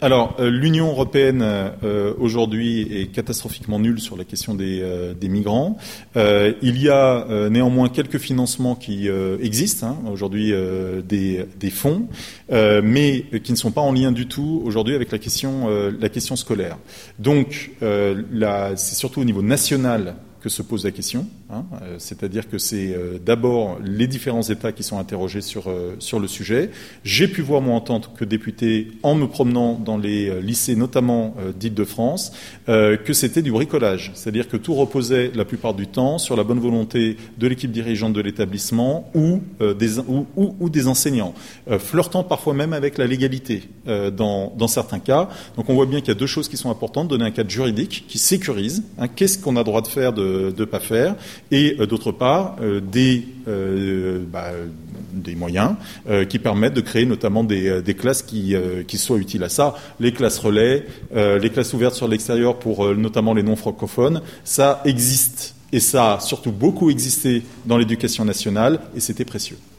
Alors, l'Union européenne aujourd'hui est catastrophiquement nulle sur la question des migrants. Il y a néanmoins quelques financements qui existent aujourd'hui, des fonds, mais qui ne sont pas en lien du tout aujourd'hui avec la question scolaire. Donc, c'est surtout au niveau national que se pose la question, c'est-à-dire que c'est d'abord les différents États qui sont interrogés sur le sujet. J'ai pu voir, moi, en tant que député, en me promenant dans les lycées, notamment d'Île-de-France, que c'était du bricolage, c'est-à-dire que tout reposait la plupart du temps sur la bonne volonté de l'équipe dirigeante de l'établissement ou des enseignants, flirtant parfois même avec la légalité dans certains cas. Donc on voit bien qu'il y a deux choses qui sont importantes: donner un cadre juridique qui sécurise qu'est-ce qu'on a droit de faire, de pas faire, et d'autre part des moyens qui permettent de créer notamment des classes qui soient utiles à ça. Les classes relais, les classes ouvertes sur l'extérieur pour notamment les non-francophones, ça existe, et ça a surtout beaucoup existé dans l'éducation nationale, et c'était précieux.